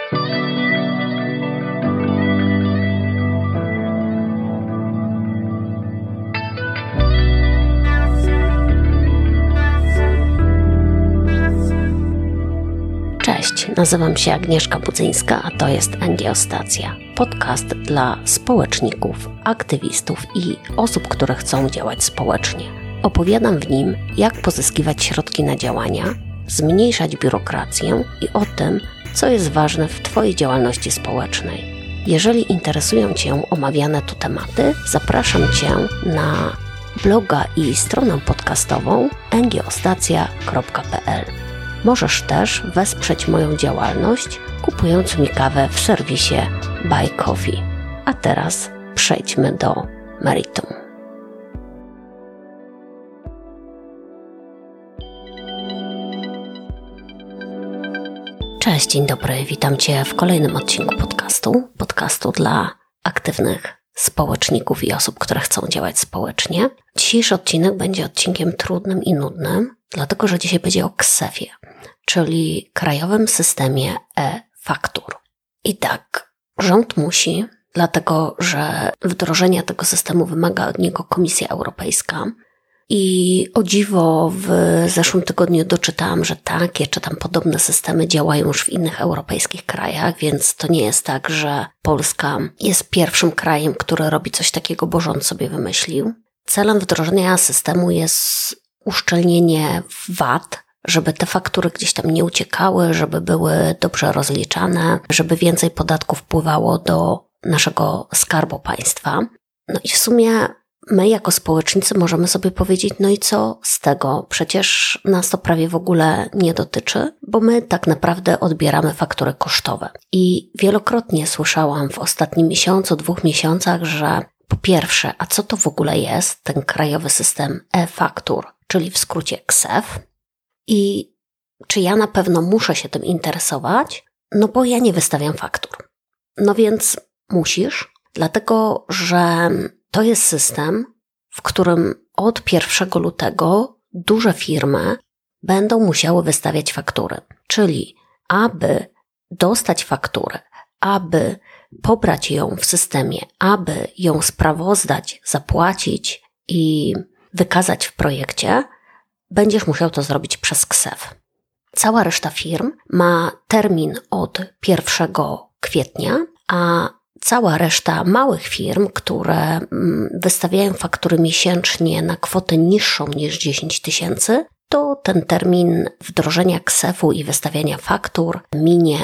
Cześć, nazywam się Agnieszka Budzyńska, a to jest NGO-Stacja. Podcast dla społeczników, aktywistów i osób, które chcą działać społecznie. Opowiadam w nim, jak pozyskiwać środki na działania, zmniejszać biurokrację i o tym, co jest ważne w Twojej działalności społecznej. Jeżeli interesują Cię omawiane tu tematy, zapraszam Cię na bloga i stronę podcastową ngostacja.pl. Możesz też wesprzeć moją działalność, kupując mi kawę w serwisie Buy Coffee. A teraz przejdźmy do meritum. Cześć, dzień dobry, witam Cię w kolejnym odcinku podcastu dla aktywnych społeczników i osób, które chcą działać społecznie. Dzisiejszy odcinek będzie odcinkiem trudnym i nudnym, dlatego że dzisiaj będzie o KSeF-ie, czyli Krajowym Systemie e-Faktur. I tak, rząd musi, dlatego że wdrożenia tego systemu wymaga od niego Komisja Europejska. I o dziwo w zeszłym tygodniu doczytałam, że takie czy tam podobne systemy działają już w innych europejskich krajach, więc to nie jest tak, że Polska jest pierwszym krajem, który robi coś takiego, bo rząd sobie wymyślił. Celem wdrożenia systemu jest uszczelnienie VAT, żeby te faktury gdzieś tam nie uciekały, żeby były dobrze rozliczane, żeby więcej podatków wpływało do naszego skarbu państwa. No i w sumie my jako społecznicy możemy sobie powiedzieć, no i co z tego? Przecież nas to prawie w ogóle nie dotyczy, bo my tak naprawdę odbieramy faktury kosztowe. I wielokrotnie słyszałam w ostatnim miesiącu, 2 miesiącach, że po pierwsze, a co to w ogóle jest ten Krajowy System e-Faktur, czyli w skrócie KSeF? I czy ja na pewno muszę się tym interesować? No bo ja nie wystawiam faktur. No więc musisz, dlatego że to jest system, w którym od 1 lutego duże firmy będą musiały wystawiać faktury. Czyli aby dostać fakturę, aby pobrać ją w systemie, aby ją sprawozdać, zapłacić i wykazać w projekcie, będziesz musiał to zrobić przez KSeF. Cała reszta firm ma termin od 1 kwietnia, a cała reszta małych firm, które wystawiają faktury miesięcznie na kwotę niższą niż 10 000, to ten termin wdrożenia KSeF-u i wystawiania faktur minie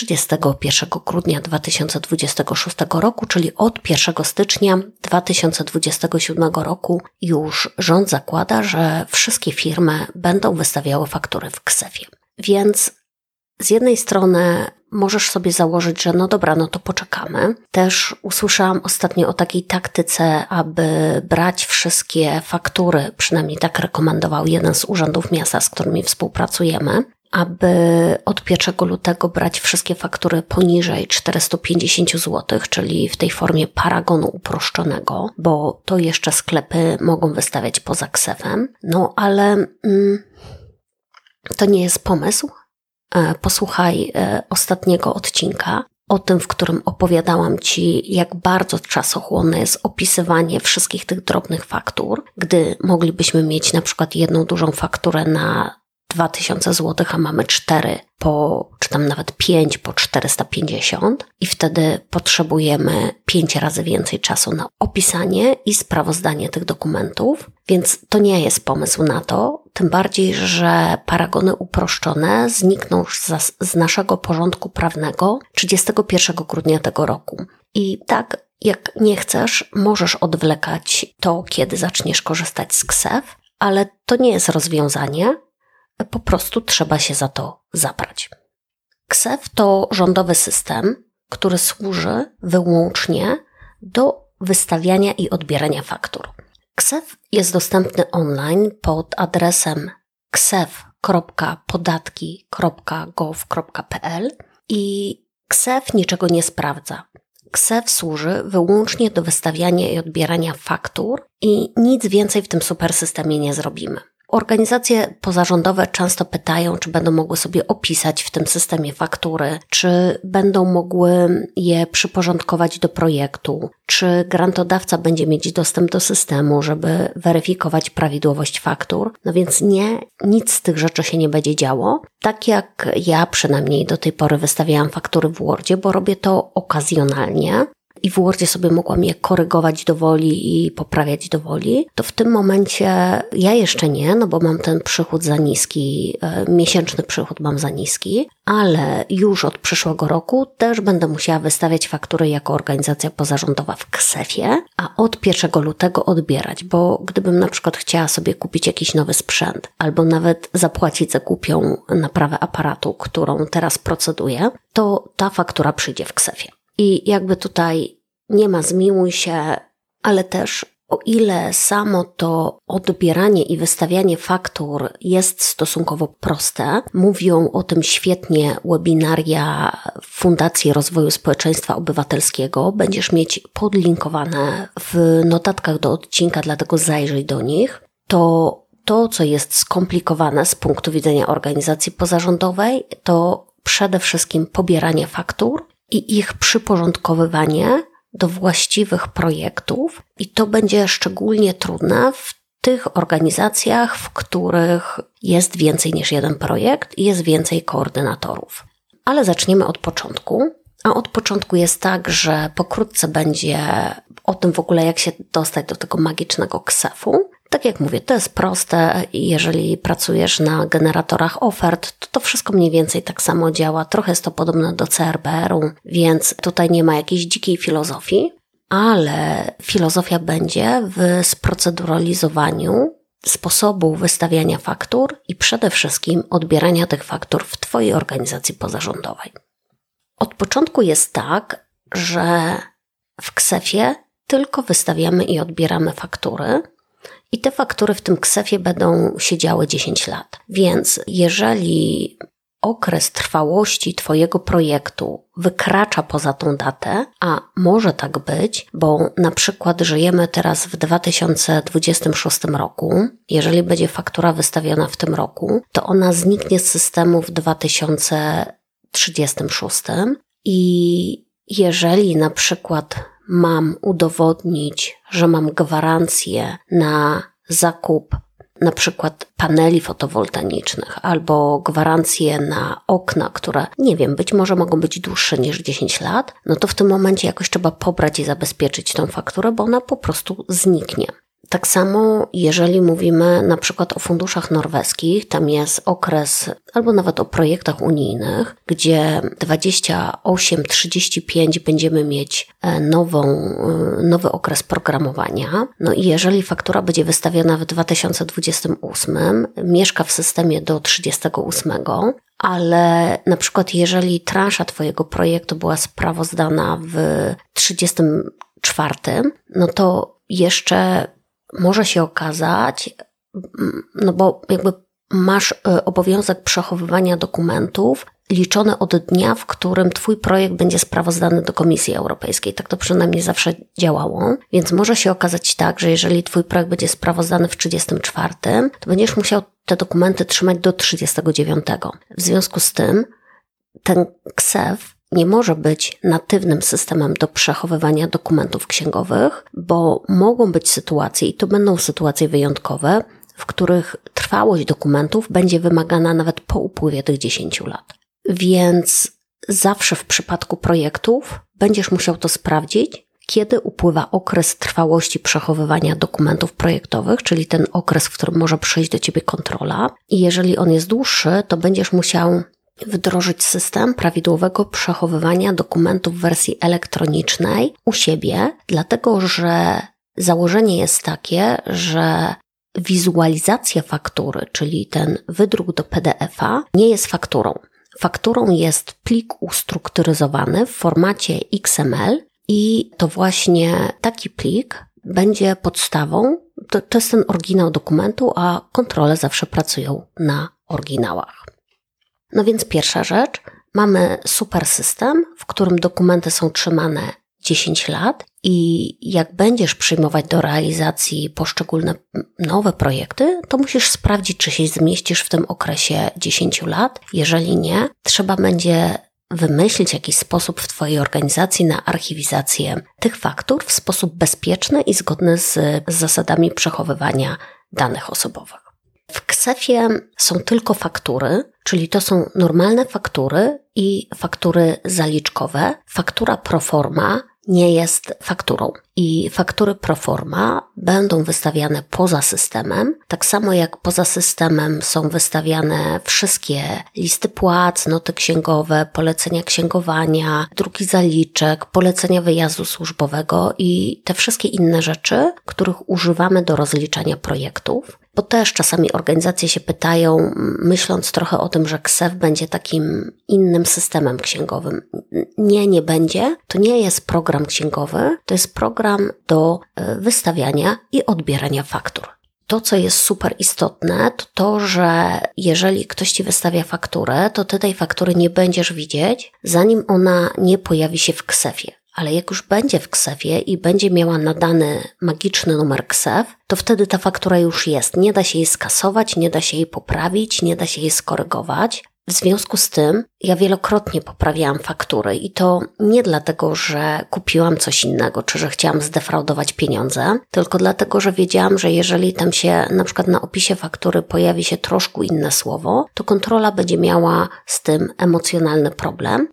31 grudnia 2026 roku, czyli od 1 stycznia 2027 roku już rząd zakłada, że wszystkie firmy będą wystawiały faktury w KSeF-ie. Więc z jednej strony możesz sobie założyć, że no dobra, no to poczekamy. Też usłyszałam ostatnio o takiej taktyce, aby brać wszystkie faktury, przynajmniej tak rekomendował jeden z urzędów miasta, z którymi współpracujemy, aby od 1 lutego brać wszystkie faktury poniżej 450 zł, czyli w tej formie paragonu uproszczonego, bo to jeszcze sklepy mogą wystawiać poza KSeF-em. No ale to nie jest pomysł. Posłuchaj ostatniego odcinka o tym, w którym opowiadałam Ci, jak bardzo czasochłonne jest opisywanie wszystkich tych drobnych faktur, gdy moglibyśmy mieć na przykład jedną dużą fakturę na 2000 zł, a mamy 4 czy tam nawet 5 po 450 i wtedy potrzebujemy 5 razy więcej czasu na opisanie i sprawozdanie tych dokumentów, więc to nie jest pomysł na to, tym bardziej, że paragony uproszczone znikną z naszego porządku prawnego 31 grudnia tego roku. I tak, jak nie chcesz, możesz odwlekać to, kiedy zaczniesz korzystać z KSeF, ale to nie jest rozwiązanie, po prostu trzeba się za to zabrać. KSeF to rządowy system, który służy wyłącznie do wystawiania i odbierania faktur. KSeF jest dostępny online pod adresem ksef.podatki.gov.pl i KSeF niczego nie sprawdza. KSeF służy wyłącznie do wystawiania i odbierania faktur i nic więcej w tym super systemie nie zrobimy. Organizacje pozarządowe często pytają, czy będą mogły sobie opisać w tym systemie faktury, czy będą mogły je przyporządkować do projektu, czy grantodawca będzie mieć dostęp do systemu, żeby weryfikować prawidłowość faktur. No więc nie, nic z tych rzeczy się nie będzie działo. Tak jak ja przynajmniej do tej pory wystawiałam faktury w Wordzie, bo robię to okazjonalnie. I w Wordzie sobie mogłam je korygować do woli i poprawiać do woli, to w tym momencie ja jeszcze nie, no bo mam ten przychód za niski, miesięczny przychód mam za niski, ale już od przyszłego roku też będę musiała wystawiać faktury jako organizacja pozarządowa w KSEF-ie, a od 1 lutego odbierać, bo gdybym na przykład chciała sobie kupić jakiś nowy sprzęt albo nawet zapłacić za głupią naprawę aparatu, którą teraz proceduję, to ta faktura przyjdzie w KSEF-ie. I jakby tutaj nie ma zmiłuj się, ale też o ile samo to odbieranie i wystawianie faktur jest stosunkowo proste, mówią o tym świetnie webinaria Fundacji Rozwoju Społeczeństwa Obywatelskiego, będziesz mieć podlinkowane w notatkach do odcinka, dlatego zajrzyj do nich, to, co jest skomplikowane z punktu widzenia organizacji pozarządowej, to przede wszystkim pobieranie faktur i ich przyporządkowywanie do właściwych projektów i to będzie szczególnie trudne w tych organizacjach, w których jest więcej niż jeden projekt i jest więcej koordynatorów. Ale zaczniemy od początku. A od początku jest tak, że pokrótce będzie o tym w ogóle, jak się dostać do tego magicznego KSEF-u. Tak jak mówię, to jest proste. Jeżeli pracujesz na generatorach ofert, to wszystko mniej więcej tak samo działa. Trochę jest to podobne do CRBR-u, więc tutaj nie ma jakiejś dzikiej filozofii, ale filozofia będzie w sproceduralizowaniu sposobu wystawiania faktur i przede wszystkim odbierania tych faktur w Twojej organizacji pozarządowej. Od początku jest tak, że w KSEF-ie tylko wystawiamy i odbieramy faktury i te faktury w tym KSEF-ie będą siedziały 10 lat. Więc jeżeli okres trwałości Twojego projektu wykracza poza tą datę, a może tak być, bo na przykład żyjemy teraz w 2026 roku, jeżeli będzie faktura wystawiona w tym roku, to ona zniknie z systemu w 2036 i jeżeli na przykład mam udowodnić, że mam gwarancję na zakup na przykład paneli fotowoltaicznych albo gwarancję na okna, które, nie wiem, być może mogą być dłuższe niż 10 lat, no to w tym momencie jakoś trzeba pobrać i zabezpieczyć tą fakturę, bo ona po prostu zniknie. Tak samo jeżeli mówimy na przykład o funduszach norweskich, tam jest okres, albo nawet o projektach unijnych, gdzie 28-35 będziemy mieć nowy okres programowania. No i jeżeli faktura będzie wystawiona w 2028, mieszka w systemie do 38, ale na przykład jeżeli transza Twojego projektu była sprawozdana w 34, no to jeszcze może się okazać, no bo jakby masz obowiązek przechowywania dokumentów liczony od dnia, w którym Twój projekt będzie sprawozdany do Komisji Europejskiej. Tak to przynajmniej zawsze działało. Więc może się okazać tak, że jeżeli Twój projekt będzie sprawozdany w 34, to będziesz musiał te dokumenty trzymać do 39. W związku z tym ten KSEF nie może być natywnym systemem do przechowywania dokumentów księgowych, bo mogą być sytuacje, i to będą sytuacje wyjątkowe, w których trwałość dokumentów będzie wymagana nawet po upływie tych 10 lat. Więc zawsze w przypadku projektów będziesz musiał to sprawdzić, kiedy upływa okres trwałości przechowywania dokumentów projektowych, czyli ten okres, w którym może przyjść do Ciebie kontrola. I jeżeli on jest dłuższy, to będziesz musiał wdrożyć system prawidłowego przechowywania dokumentów w wersji elektronicznej u siebie, dlatego że założenie jest takie, że wizualizacja faktury, czyli ten wydruk do PDF-a, nie jest fakturą. Fakturą jest plik ustrukturyzowany w formacie XML i to właśnie taki plik będzie podstawą, to jest ten oryginał dokumentu, a kontrole zawsze pracują na oryginałach. No więc pierwsza rzecz, mamy super system, w którym dokumenty są trzymane 10 lat i jak będziesz przyjmować do realizacji poszczególne nowe projekty, to musisz sprawdzić, czy się zmieścisz w tym okresie 10 lat. Jeżeli nie, trzeba będzie wymyślić jakiś sposób w Twojej organizacji na archiwizację tych faktur w sposób bezpieczny i zgodny z zasadami przechowywania danych osobowych. W KSEF-ie są tylko faktury, czyli to są normalne faktury i faktury zaliczkowe. Faktura proforma nie jest fakturą i faktury proforma będą wystawiane poza systemem, tak samo jak poza systemem są wystawiane wszystkie listy płac, noty księgowe, polecenia księgowania, druki zaliczek, polecenia wyjazdu służbowego i te wszystkie inne rzeczy, których używamy do rozliczania projektów. Bo też czasami organizacje się pytają, myśląc trochę o tym, że KSEF będzie takim innym systemem księgowym. Nie będzie. To nie jest program księgowy, to jest program do wystawiania i odbierania faktur. To, co jest super istotne, to to, że jeżeli ktoś Ci wystawia fakturę, to Ty tej faktury nie będziesz widzieć, zanim ona nie pojawi się w KSEF-ie. Ale jak już będzie w KSEF-ie i będzie miała nadany magiczny numer KSEF, to wtedy ta faktura już jest. Nie da się jej skasować, nie da się jej poprawić, nie da się jej skorygować. W związku z tym ja wielokrotnie poprawiałam faktury i to nie dlatego, że kupiłam coś innego, czy że chciałam zdefraudować pieniądze, tylko dlatego, że wiedziałam, że jeżeli tam się na przykład na opisie faktury pojawi się troszkę inne słowo, to kontrola będzie miała z tym emocjonalny problem.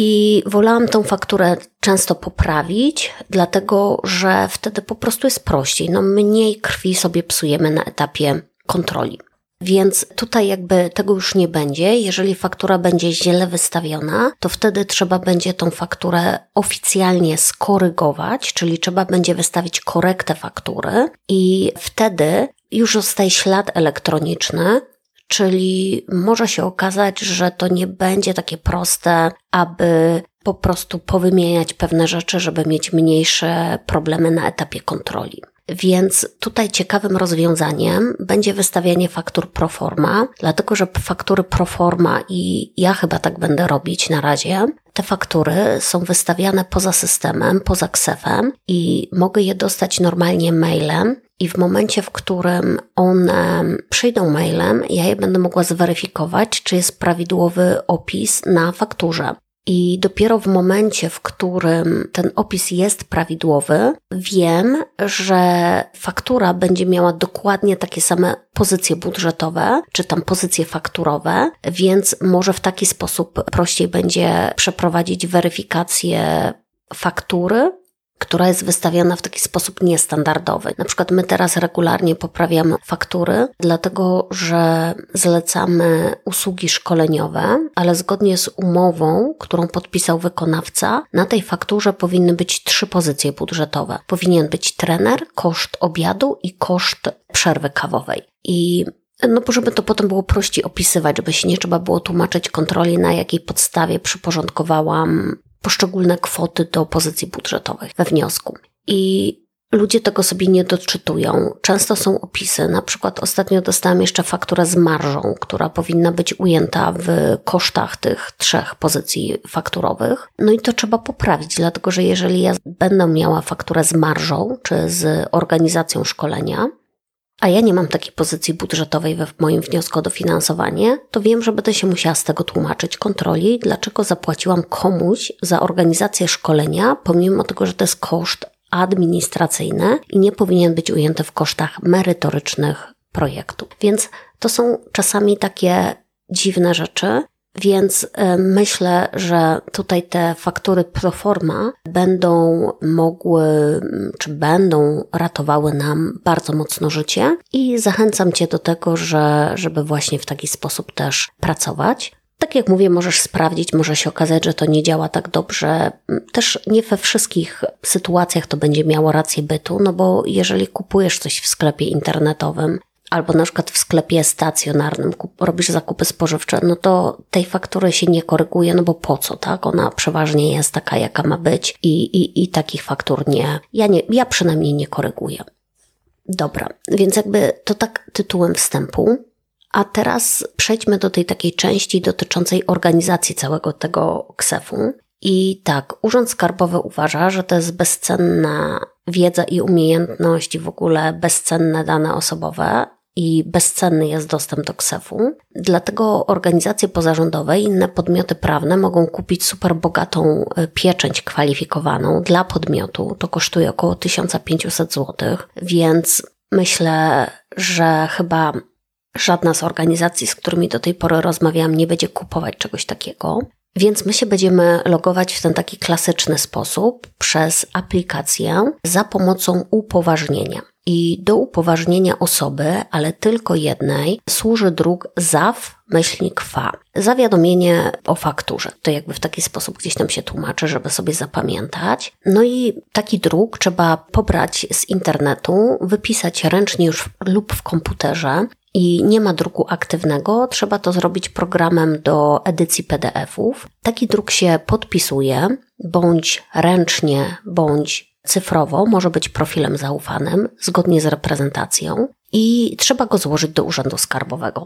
I wolałam tą fakturę często poprawić, dlatego że wtedy po prostu jest prościej. Mniej krwi sobie psujemy na etapie kontroli. Więc tutaj jakby tego już nie będzie. Jeżeli faktura będzie źle wystawiona, to wtedy trzeba będzie tą fakturę oficjalnie skorygować, czyli trzeba będzie wystawić korektę faktury i wtedy już zostaje ślad elektroniczny, czyli może się okazać, że to nie będzie takie proste, aby po prostu powymieniać pewne rzeczy, żeby mieć mniejsze problemy na etapie kontroli. Więc tutaj ciekawym rozwiązaniem będzie wystawianie faktur proforma, dlatego że faktury proforma i ja chyba tak będę robić na razie, te faktury są wystawiane poza systemem, poza KSEF-em i mogę je dostać normalnie mailem i w momencie, w którym one przyjdą mailem, ja je będę mogła zweryfikować, czy jest prawidłowy opis na fakturze. I dopiero w momencie, w którym ten opis jest prawidłowy, wiem, że faktura będzie miała dokładnie takie same pozycje budżetowe, czy tam pozycje fakturowe, więc może w taki sposób prościej będzie przeprowadzić weryfikację faktury, która jest wystawiana w taki sposób niestandardowy. Na przykład my teraz regularnie poprawiamy faktury, dlatego że zlecamy usługi szkoleniowe, ale zgodnie z umową, którą podpisał wykonawca, na tej fakturze powinny być 3 pozycje budżetowe. Powinien być trener, koszt obiadu i koszt przerwy kawowej. I żeby to potem było prościej opisywać, żeby się nie trzeba było tłumaczyć kontroli, na jakiej podstawie przyporządkowałam poszczególne kwoty do pozycji budżetowych we wniosku. I ludzie tego sobie nie doczytują. Często są opisy. Na przykład ostatnio dostałam jeszcze fakturę z marżą, która powinna być ujęta w kosztach tych 3 pozycji fakturowych. I to trzeba poprawić, dlatego że jeżeli ja będę miała fakturę z marżą, czy z organizacją szkolenia, a ja nie mam takiej pozycji budżetowej w moim wniosku o dofinansowanie, to wiem, że będę się musiała z tego tłumaczyć kontroli, dlaczego zapłaciłam komuś za organizację szkolenia, pomimo tego, że to jest koszt administracyjny i nie powinien być ujęty w kosztach merytorycznych projektu. Więc to są czasami takie dziwne rzeczy, więc myślę, że tutaj te faktury proforma będą mogły, czy będą ratowały nam bardzo mocno życie i zachęcam Cię do tego, żeby właśnie w taki sposób też pracować. Tak jak mówię, możesz sprawdzić, może się okazać, że to nie działa tak dobrze. Też nie we wszystkich sytuacjach to będzie miało rację bytu, bo jeżeli kupujesz coś w sklepie internetowym, albo na przykład w sklepie stacjonarnym robisz zakupy spożywcze, to tej faktury się nie koryguje, bo po co, tak? Ona przeważnie jest taka, jaka ma być i takich faktur ja przynajmniej nie koryguję. Dobra, więc jakby to tak tytułem wstępu. A teraz przejdźmy do tej takiej części dotyczącej organizacji całego tego KSEF-u. I tak, Urząd Skarbowy uważa, że to jest bezcenna wiedza i umiejętność i w ogóle bezcenne dane osobowe i bezcenny jest dostęp do KSeF-u. Dlatego organizacje pozarządowe i inne podmioty prawne mogą kupić super bogatą pieczęć kwalifikowaną dla podmiotu. To kosztuje około 1500 zł, więc myślę, że chyba żadna z organizacji, z którymi do tej pory rozmawiałam, nie będzie kupować czegoś takiego. Więc my się będziemy logować w ten taki klasyczny sposób przez aplikację za pomocą upoważnienia. I do upoważnienia osoby, ale tylko jednej, służy druk ZAW-FA. Zawiadomienie o fakturze. To jakby w taki sposób gdzieś tam się tłumaczy, żeby sobie zapamiętać. No i taki druk trzeba pobrać z internetu, wypisać ręcznie już lub w komputerze. I nie ma druku aktywnego, trzeba to zrobić programem do edycji PDF-ów. Taki druk się podpisuje, bądź ręcznie, bądź cyfrowo, może być profilem zaufanym, zgodnie z reprezentacją i trzeba go złożyć do Urzędu Skarbowego.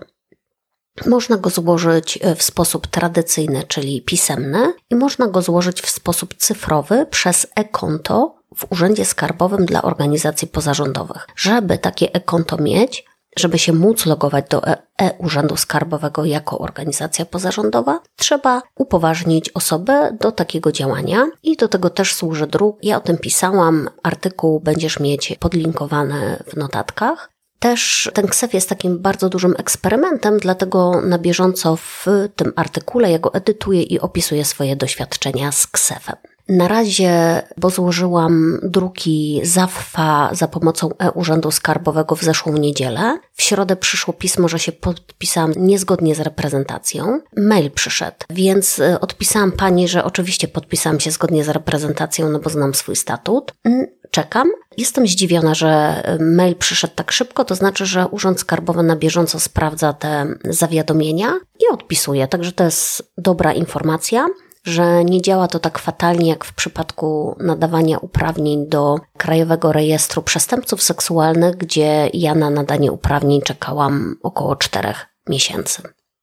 Można go złożyć w sposób tradycyjny, czyli pisemny i można go złożyć w sposób cyfrowy przez e-konto w Urzędzie Skarbowym dla organizacji pozarządowych. Żeby takie e-konto mieć, żeby się móc logować do e-Urzędu Skarbowego jako organizacja pozarządowa, trzeba upoważnić osobę do takiego działania i do tego też służy druk. Ja o tym pisałam, artykuł będziesz mieć podlinkowany w notatkach. Też ten KSeF jest takim bardzo dużym eksperymentem, dlatego na bieżąco w tym artykule ja go edytuję i opisuję swoje doświadczenia z KSeF-em. Na razie, bo złożyłam druki ZAW-FA za pomocą e-Urzędu Skarbowego w zeszłą niedzielę. W środę przyszło pismo, że się podpisałam niezgodnie z reprezentacją. Mail przyszedł, więc odpisałam pani, że oczywiście podpisałam się zgodnie z reprezentacją, no bo znam swój statut. Czekam. Jestem zdziwiona, że mail przyszedł tak szybko, to znaczy, że Urząd Skarbowy na bieżąco sprawdza te zawiadomienia i odpisuje, także to jest dobra informacja, że nie działa to tak fatalnie jak w przypadku nadawania uprawnień do Krajowego Rejestru Przestępców Seksualnych, gdzie ja na nadanie uprawnień czekałam około 4 miesięcy.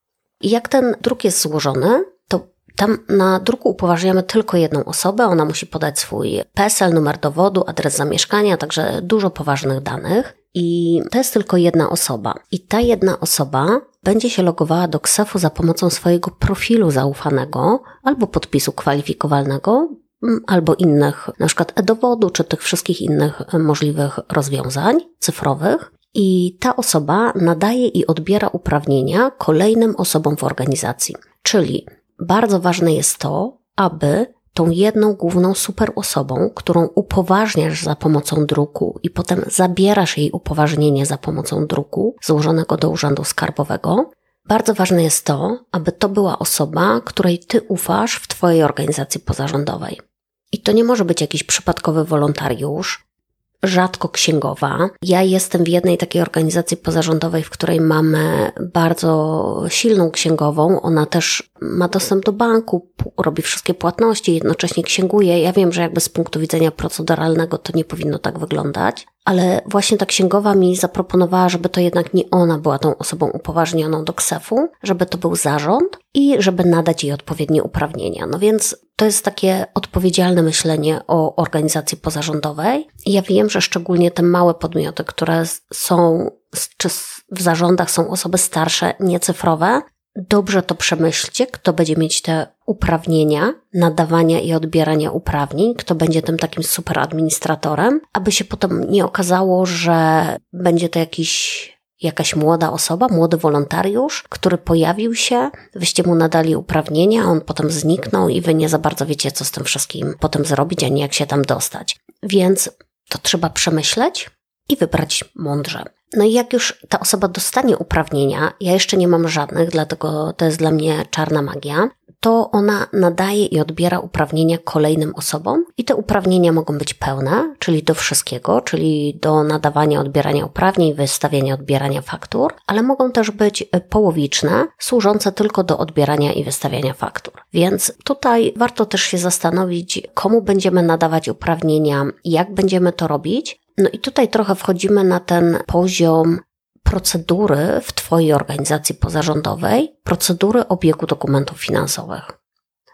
I jak ten druk jest złożony, to tam na druku upoważniamy tylko jedną osobę, ona musi podać swój PESEL, numer dowodu, adres zamieszkania, także dużo poważnych danych i to jest tylko jedna osoba. I ta jedna osoba będzie się logowała do KSeF-u za pomocą swojego profilu zaufanego albo podpisu kwalifikowalnego, albo innych, na przykład e-dowodu, czy tych wszystkich innych możliwych rozwiązań cyfrowych. I ta osoba nadaje i odbiera uprawnienia kolejnym osobom w organizacji. Czyli bardzo ważne jest to, aby tą jedną główną super osobą, którą upoważniasz za pomocą druku i potem zabierasz jej upoważnienie za pomocą druku złożonego do Urzędu Skarbowego, bardzo ważne jest to, aby to była osoba, której ty ufasz w twojej organizacji pozarządowej. I to nie może być jakiś przypadkowy wolontariusz, rzadko księgowa. Ja jestem w jednej takiej organizacji pozarządowej, w której mamy bardzo silną księgową. Ona też ma dostęp do banku, robi wszystkie płatności, jednocześnie księguje. Ja wiem, że jakby z punktu widzenia proceduralnego to nie powinno tak wyglądać, ale właśnie ta księgowa mi zaproponowała, żeby to jednak nie ona była tą osobą upoważnioną do KSeF-u, żeby to był zarząd i żeby nadać jej odpowiednie uprawnienia. No więc to jest takie odpowiedzialne myślenie o organizacji pozarządowej. I ja wiem, że szczególnie te małe podmioty, które są, czy w zarządach są osoby starsze, niecyfrowe, dobrze to przemyślcie, kto będzie mieć te uprawnienia, nadawania i odbierania uprawnień, kto będzie tym takim super administratorem, aby się potem nie okazało, że będzie to jakaś młoda osoba, młody wolontariusz, który pojawił się, wyście mu nadali uprawnienia, on potem zniknął i wy nie za bardzo wiecie, co z tym wszystkim potem zrobić, ani jak się tam dostać. Więc to trzeba przemyśleć i wybrać mądrze. No i jak już ta osoba dostanie uprawnienia, ja jeszcze nie mam żadnych, dlatego to jest dla mnie czarna magia, to ona nadaje i odbiera uprawnienia kolejnym osobom i te uprawnienia mogą być pełne, czyli do wszystkiego, czyli do nadawania, odbierania uprawnień, wystawiania, odbierania faktur, ale mogą też być połowiczne, służące tylko do odbierania i wystawiania faktur. Więc tutaj warto też się zastanowić, komu będziemy nadawać uprawnienia, jak będziemy to robić. No i tutaj trochę wchodzimy na ten poziom procedury w twojej organizacji pozarządowej, procedury obiegu dokumentów finansowych.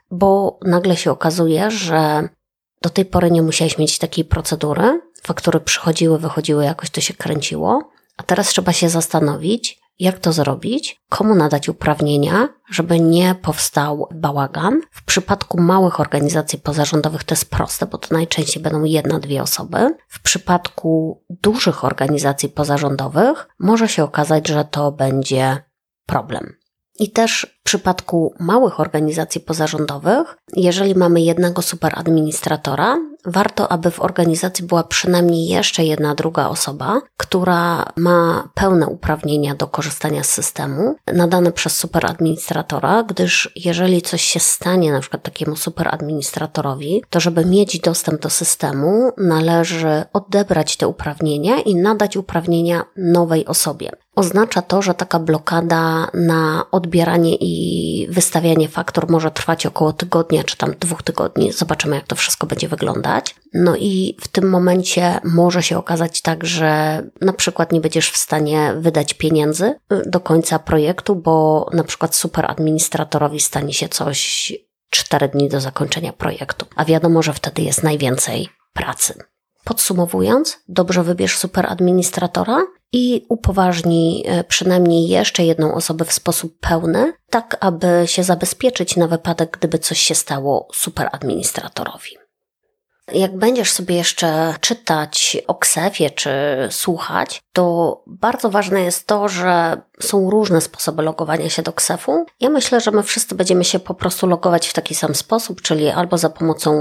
bo nagle się okazuje, że do tej pory nie musiałeś mieć takiej procedury, faktury przychodziły, wychodziły, jakoś to się kręciło, a teraz trzeba się zastanowić, jak to zrobić, komu nadać uprawnienia, żeby nie powstał bałagan. W przypadku małych organizacji pozarządowych to jest proste, bo to najczęściej będą 1-2 osoby. W przypadku dużych organizacji pozarządowych może się okazać, że to będzie problem. I też w przypadku małych organizacji pozarządowych, jeżeli mamy jednego superadministratora, warto, aby w organizacji była przynajmniej jeszcze 1 druga osoba, która ma pełne uprawnienia do korzystania z systemu, nadane przez superadministratora, gdyż jeżeli coś się stanie na przykład takiemu superadministratorowi, to żeby mieć dostęp do systemu, należy odebrać te uprawnienia i nadać uprawnienia nowej osobie. Oznacza to, że taka blokada na odbieranie i wystawianie faktur może trwać około tygodnia, czy tam 2 tygodni. Zobaczymy, jak to wszystko będzie wyglądać. No i w tym momencie może się okazać tak, że na przykład nie będziesz w stanie wydać pieniędzy do końca projektu, bo na przykład superadministratorowi stanie się coś 4 dni do zakończenia projektu. A wiadomo, że wtedy jest najwięcej pracy. Podsumowując, dobrze wybierz superadministratora i upoważnij przynajmniej jeszcze 1 osobę w sposób pełny, tak aby się zabezpieczyć na wypadek, gdyby coś się stało superadministratorowi. Jak będziesz sobie jeszcze czytać o KSEF-ie czy słuchać, to bardzo ważne jest to, że są różne sposoby logowania się do KSEF-u. Ja myślę, że my wszyscy będziemy się po prostu logować w taki sam sposób, czyli albo za pomocą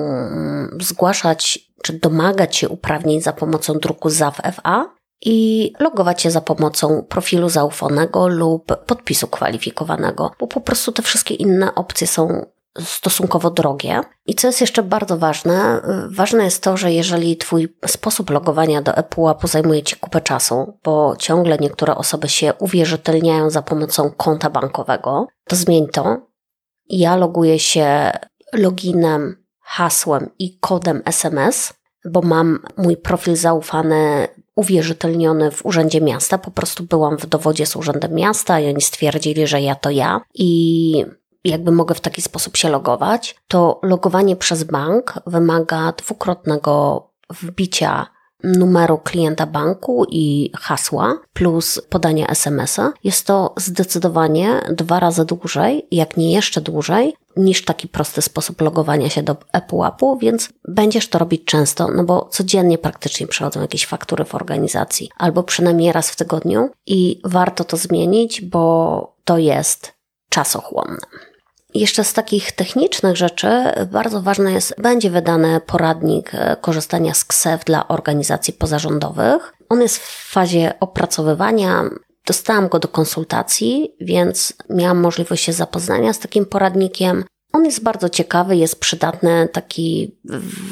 zgłaszać czy domagać się uprawnień za pomocą druku ZAW-FA i logować się za pomocą profilu zaufanego lub podpisu kwalifikowanego, bo po prostu te wszystkie inne opcje są stosunkowo drogie. I co jest jeszcze bardzo ważne, ważne jest to, że jeżeli Twój sposób logowania do ePUAP-u zajmuje Ci kupę czasu, bo ciągle niektóre osoby się uwierzytelniają za pomocą konta bankowego, to zmień to. Ja loguję się loginem, hasłem i kodem SMS, bo mam mój profil zaufany uwierzytelniony w Urzędzie Miasta. Po prostu byłam w dowodzie z Urzędem Miasta i oni stwierdzili, że ja to ja i jakby mogę w taki sposób się logować. To logowanie przez bank wymaga 2-krotnego wbicia numeru klienta banku i hasła plus podania SMS-a. Jest to zdecydowanie 2 razy dłużej, jak nie jeszcze dłużej, niż taki prosty sposób logowania się do ePUAP-u, więc będziesz to robić często, no bo codziennie praktycznie przychodzą jakieś faktury w organizacji, albo przynajmniej raz w tygodniu i warto to zmienić, bo to jest czasochłonne. Jeszcze z takich technicznych rzeczy bardzo ważne jest, będzie wydany poradnik korzystania z KSEF dla organizacji pozarządowych. On jest w fazie opracowywania. Dostałam go do konsultacji, więc miałam możliwość się zapoznania z takim poradnikiem. On jest bardzo ciekawy, jest przydatny, taki w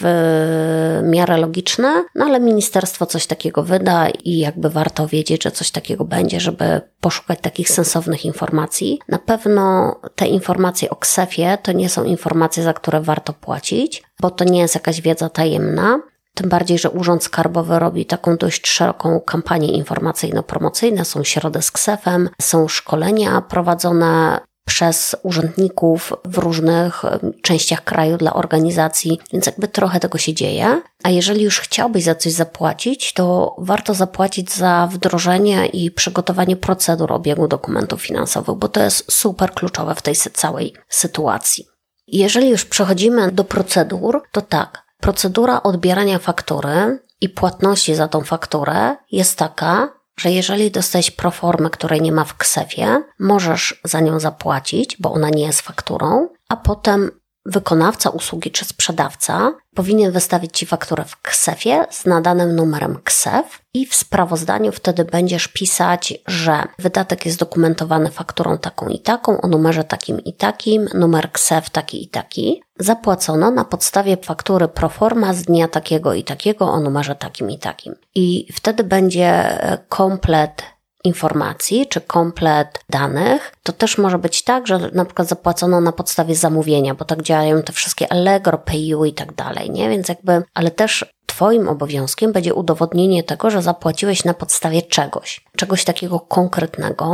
miarę logiczny, no ale ministerstwo coś takiego wyda i jakby warto wiedzieć, że coś takiego będzie, żeby poszukać takich sensownych informacji. Na pewno te informacje o KSEF-ie to nie są informacje, za które warto płacić, bo to nie jest jakaś wiedza tajemna. Tym bardziej, że Urząd Skarbowy robi taką dość szeroką kampanię informacyjno-promocyjną. Są środy z KSEF-em, są szkolenia prowadzone przez urzędników w różnych częściach kraju dla organizacji, więc jakby trochę tego się dzieje. A jeżeli już chciałbyś za coś zapłacić, to warto zapłacić za wdrożenie i przygotowanie procedur obiegu dokumentów finansowych, bo to jest super kluczowe w tej całej sytuacji. Jeżeli już przechodzimy do procedur, to tak, procedura odbierania faktury i płatności za tą fakturę jest taka, że jeżeli dostajesz proformę, której nie ma w KSEF-ie, możesz za nią zapłacić, bo ona nie jest fakturą, a potem wykonawca usługi czy sprzedawca powinien wystawić Ci fakturę w KSEF-ie z nadanym numerem KSEF i w sprawozdaniu wtedy będziesz pisać, że wydatek jest dokumentowany fakturą taką i taką, o numerze takim i takim, numer KSEF taki i taki. Zapłacono na podstawie faktury proforma z dnia takiego i takiego o numerze takim i takim. I wtedy będzie komplet informacji czy komplet danych. To też może być tak, że na przykład zapłacono na podstawie zamówienia, bo tak działają te wszystkie Allegro, PayU i tak dalej, nie? Więc jakby, ale też Twoim obowiązkiem będzie udowodnienie tego, że zapłaciłeś na podstawie czegoś takiego konkretnego.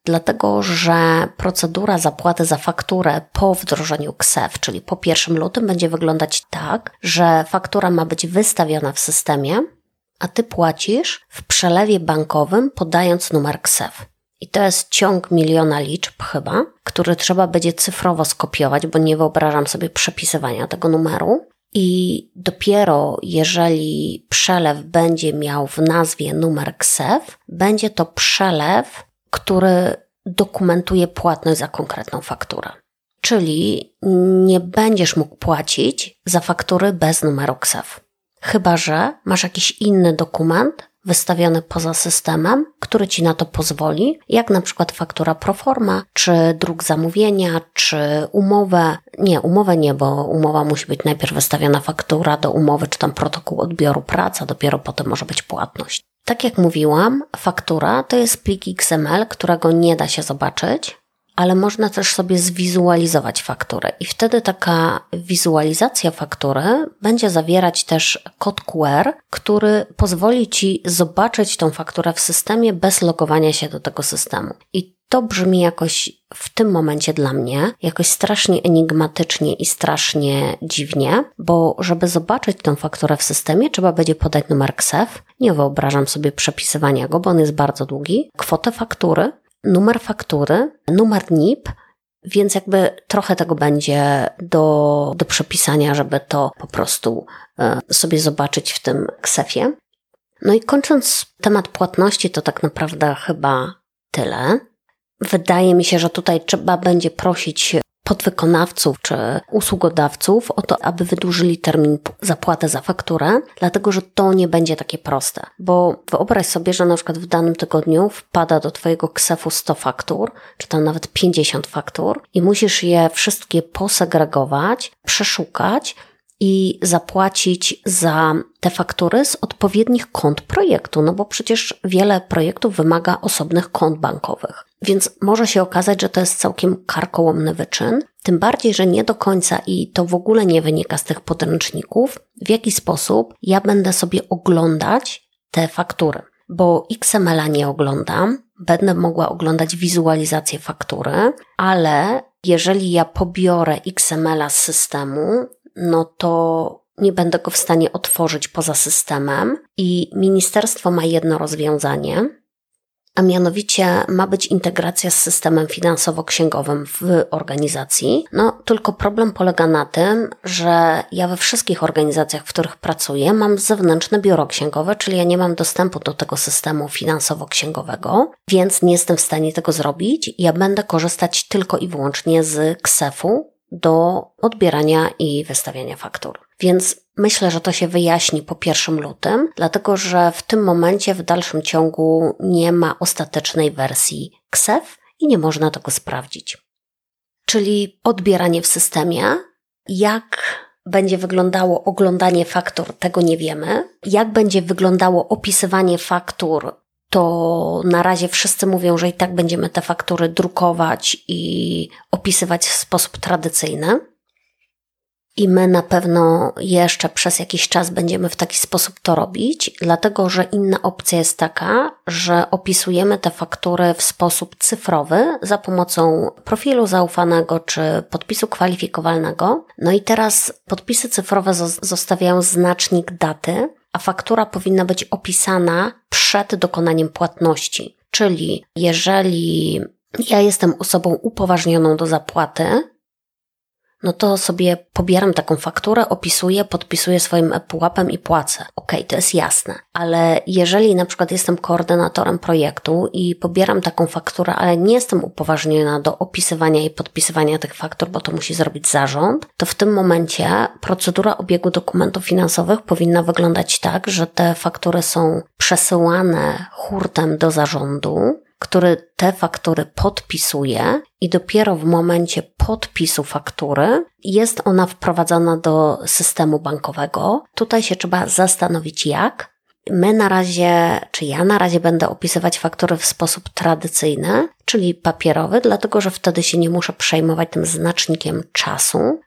Dlatego, że procedura zapłaty za fakturę po wdrożeniu KSeF, czyli po 1 lutym, będzie wyglądać tak, że faktura ma być wystawiona w systemie, a Ty płacisz w przelewie bankowym, podając numer KSeF. I to jest ciąg miliona liczb chyba, który trzeba będzie cyfrowo skopiować, bo nie wyobrażam sobie przepisywania tego numeru. I dopiero jeżeli przelew będzie miał w nazwie numer KSeF, będzie to przelew, który dokumentuje płatność za konkretną fakturę. Czyli nie będziesz mógł płacić za faktury bez numeru KSeF. Chyba że masz jakiś inny dokument wystawiony poza systemem, który Ci na to pozwoli, jak na przykład faktura proforma, czy druk zamówienia, czy umowę. Nie, umowę nie, bo umowa musi być najpierw wystawiona faktura do umowy, czy tam protokół odbioru pracy, a dopiero potem może być płatność. Tak jak mówiłam, faktura to jest plik XML, którego nie da się zobaczyć, ale można też sobie zwizualizować fakturę i wtedy taka wizualizacja faktury będzie zawierać też kod QR, który pozwoli Ci zobaczyć tą fakturę w systemie bez logowania się do tego systemu. I to brzmi jakoś w tym momencie dla mnie jakoś strasznie enigmatycznie i strasznie dziwnie, bo żeby zobaczyć tą fakturę w systemie, trzeba będzie podać numer KSeF. Nie wyobrażam sobie przepisywania go, bo on jest bardzo długi. Kwotę faktury, numer faktury, numer NIP, więc jakby trochę tego będzie do przepisania, żeby to po prostu sobie zobaczyć w tym KSeF-ie. No i kończąc temat płatności, to tak naprawdę chyba tyle. Wydaje mi się, że tutaj trzeba będzie prosić podwykonawców czy usługodawców o to, aby wydłużyli termin zapłaty za fakturę, dlatego że to nie będzie takie proste. Bo wyobraź sobie, że na przykład w danym tygodniu wpada do Twojego KSeF-u 100 faktur, czy tam nawet 50 faktur i musisz je wszystkie posegregować, przeszukać i zapłacić za te faktury z odpowiednich kont projektu, no bo przecież wiele projektów wymaga osobnych kont bankowych. Więc może się okazać, że to jest całkiem karkołomny wyczyn, tym bardziej, że nie do końca i to w ogóle nie wynika z tych podręczników, w jaki sposób ja będę sobie oglądać te faktury. Bo XML-a nie oglądam, będę mogła oglądać wizualizację faktury, ale jeżeli ja pobiorę XML-a z systemu, no to nie będę go w stanie otworzyć poza systemem i ministerstwo ma jedno rozwiązanie, a mianowicie ma być integracja z systemem finansowo-księgowym w organizacji. No tylko problem polega na tym, że ja we wszystkich organizacjach, w których pracuję, mam zewnętrzne biuro księgowe, czyli ja nie mam dostępu do tego systemu finansowo-księgowego, więc nie jestem w stanie tego zrobić. Ja będę korzystać tylko i wyłącznie z KSeF-u do odbierania i wystawiania faktur. Więc myślę, że to się wyjaśni po 1 lutym, dlatego że w tym momencie w dalszym ciągu nie ma ostatecznej wersji KSeF i nie można tego sprawdzić. Czyli odbieranie w systemie, jak będzie wyglądało oglądanie faktur, tego nie wiemy. Jak będzie wyglądało opisywanie faktur, to na razie wszyscy mówią, że i tak będziemy te faktury drukować i opisywać w sposób tradycyjny. I my na pewno jeszcze przez jakiś czas będziemy w taki sposób to robić, dlatego że inna opcja jest taka, że opisujemy te faktury w sposób cyfrowy za pomocą profilu zaufanego czy podpisu kwalifikowalnego. No i teraz podpisy cyfrowe zostawiają znacznik daty, a faktura powinna być opisana przed dokonaniem płatności. Czyli jeżeli ja jestem osobą upoważnioną do zapłaty, no to sobie pobieram taką fakturę, opisuję, podpisuję swoim ePUAP-em i płacę. Okej, to jest jasne. Ale jeżeli na przykład jestem koordynatorem projektu i pobieram taką fakturę, ale nie jestem upoważniona do opisywania i podpisywania tych faktur, bo to musi zrobić zarząd, to w tym momencie procedura obiegu dokumentów finansowych powinna wyglądać tak, że te faktury są przesyłane hurtem do zarządu, który te faktury podpisuje i dopiero w momencie podpisu faktury jest ona wprowadzana do systemu bankowego. Tutaj się trzeba zastanowić jak. My na razie, czy ja na razie będę opisywać faktury w sposób tradycyjny, czyli papierowy, dlatego że wtedy się nie muszę przejmować tym znacznikiem czasu,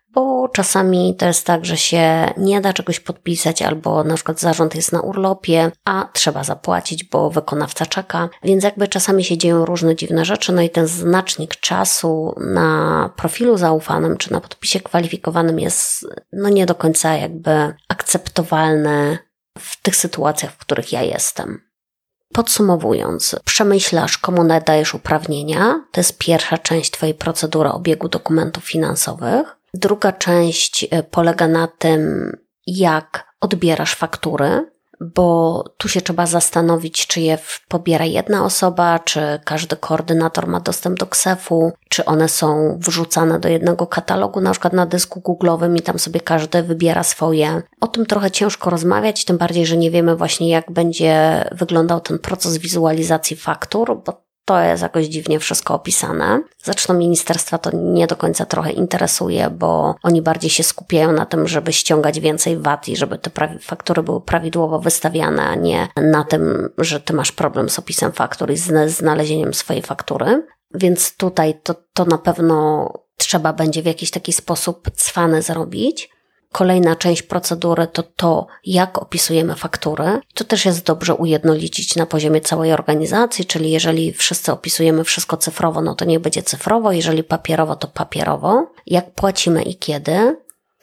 bo czasami to jest tak, że się nie da czegoś podpisać albo na przykład zarząd jest na urlopie, a trzeba zapłacić, bo wykonawca czeka, więc jakby czasami się dzieją różne dziwne rzeczy, no i ten znacznik czasu na profilu zaufanym czy na podpisie kwalifikowanym jest nie do końca jakby akceptowalny w tych sytuacjach, w których ja jestem. Podsumowując, przemyślasz, komu nadajesz uprawnienia. To jest pierwsza część Twojej procedury obiegu dokumentów finansowych. Druga część polega na tym, jak odbierasz faktury, bo tu się trzeba zastanowić, czy je pobiera jedna osoba, czy każdy koordynator ma dostęp do KSEF-u, czy one są wrzucane do jednego katalogu, na przykład na dysku Google'owym i tam sobie każdy wybiera swoje. O tym trochę ciężko rozmawiać, tym bardziej, że nie wiemy właśnie, jak będzie wyglądał ten proces wizualizacji faktur, bo to jest jakoś dziwnie wszystko opisane. Zresztą ministerstwa to nie do końca trochę interesuje, bo oni bardziej się skupiają na tym, żeby ściągać więcej VAT i żeby te faktury były prawidłowo wystawiane, a nie na tym, że ty masz problem z opisem faktur i z znalezieniem swojej faktury. Więc tutaj to na pewno trzeba będzie w jakiś taki sposób cwany zrobić. Kolejna część procedury to jak opisujemy faktury. To też jest dobrze ujednolicić na poziomie całej organizacji, czyli jeżeli wszyscy opisujemy wszystko cyfrowo, no to niech będzie cyfrowo, jeżeli papierowo, to papierowo. Jak płacimy i kiedy,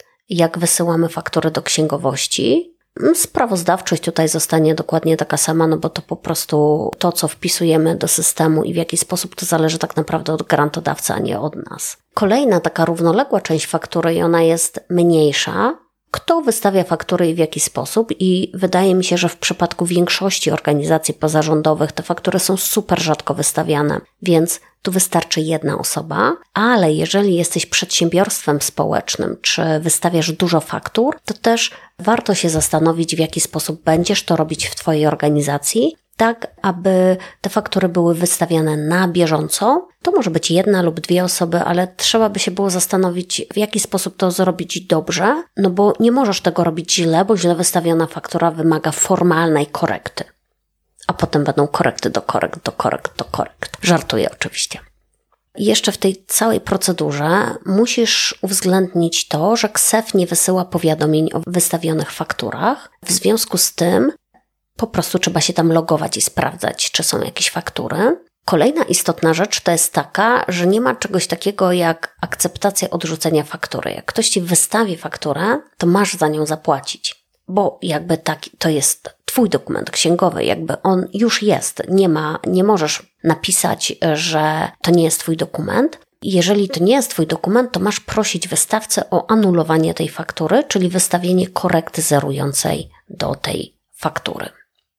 jak wysyłamy faktury do księgowości. Sprawozdawczość tutaj zostanie dokładnie taka sama, no bo to po prostu to, co wpisujemy do systemu i w jaki sposób, to zależy tak naprawdę od grantodawcy, a nie od nas. Kolejna taka równoległa część faktury i ona jest mniejsza. Kto wystawia faktury i w jaki sposób? I wydaje mi się, że w przypadku większości organizacji pozarządowych te faktury są super rzadko wystawiane, więc tu wystarczy jedna osoba, ale jeżeli jesteś przedsiębiorstwem społecznym, czy wystawiasz dużo faktur, to też warto się zastanowić, w jaki sposób będziesz to robić w Twojej organizacji, tak aby te faktury były wystawiane na bieżąco. To może być jedna lub dwie osoby, ale trzeba by się było zastanowić, w jaki sposób to zrobić dobrze, no bo nie możesz tego robić źle, bo źle wystawiona faktura wymaga formalnej korekty. A potem będą korekty do korekt. Żartuję oczywiście. Jeszcze w tej całej procedurze musisz uwzględnić to, że KSEF nie wysyła powiadomień o wystawionych fakturach. W związku z tym po prostu trzeba się tam logować i sprawdzać, czy są jakieś faktury. Kolejna istotna rzecz to jest taka, że nie ma czegoś takiego jak akceptacja odrzucenia faktury. Jak ktoś Ci wystawi fakturę, to masz za nią zapłacić, bo jakby to jest Twój dokument księgowy, jakby on już jest. Nie możesz napisać, że to nie jest Twój dokument. Jeżeli to nie jest Twój dokument, to masz prosić wystawcę o anulowanie tej faktury, czyli wystawienie korekty zerującej do tej faktury.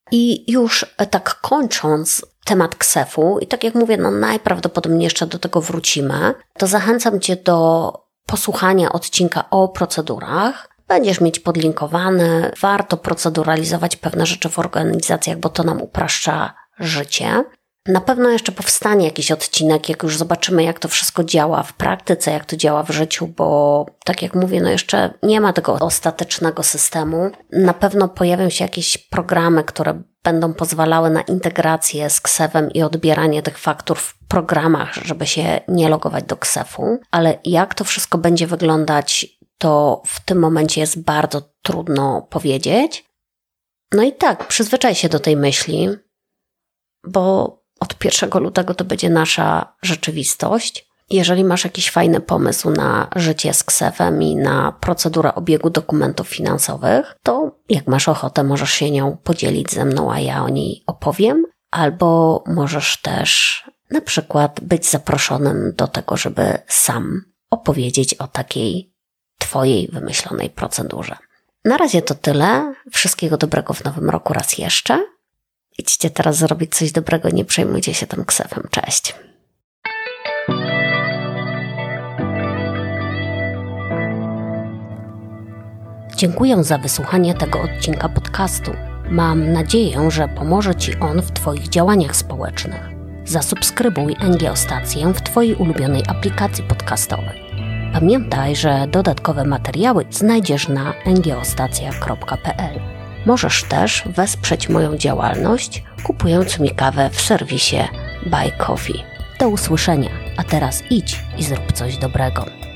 I już tak kończąc temat KSEF-u, i tak jak mówię, najprawdopodobniej jeszcze do tego wrócimy, to zachęcam Cię do posłuchania odcinka o procedurach. Będziesz mieć podlinkowany, warto proceduralizować pewne rzeczy w organizacjach, bo to nam upraszcza życie. Na pewno jeszcze powstanie jakiś odcinek, jak już zobaczymy, jak to wszystko działa w praktyce, jak to działa w życiu, bo tak jak mówię, jeszcze nie ma tego ostatecznego systemu. Na pewno pojawią się jakieś programy, które będą pozwalały na integrację z KSEF-em i odbieranie tych faktur w programach, żeby się nie logować do KSEF-u. Ale jak to wszystko będzie wyglądać, to w tym momencie jest bardzo trudno powiedzieć. No i tak, przyzwyczaj się do tej myśli, bo od 1 lutego to będzie nasza rzeczywistość. Jeżeli masz jakiś fajny pomysł na życie z KSEF-em i na procedurę obiegu dokumentów finansowych, to jak masz ochotę, możesz się nią podzielić ze mną, a ja o niej opowiem. Albo możesz też na przykład być zaproszonym do tego, żeby sam opowiedzieć o takiej Twojej wymyślonej procedurze. Na razie to tyle. Wszystkiego dobrego w nowym roku raz jeszcze. Idźcie teraz zrobić coś dobrego, nie przejmujcie się tym KSEF-em. Cześć. Dziękuję za wysłuchanie tego odcinka podcastu. Mam nadzieję, że pomoże Ci on w Twoich działaniach społecznych. Zasubskrybuj NGO Stację w Twojej ulubionej aplikacji podcastowej. Pamiętaj, że dodatkowe materiały znajdziesz na ngostacja.pl. Możesz też wesprzeć moją działalność, kupując mi kawę w serwisie Buy Coffee. Do usłyszenia, a teraz idź i zrób coś dobrego.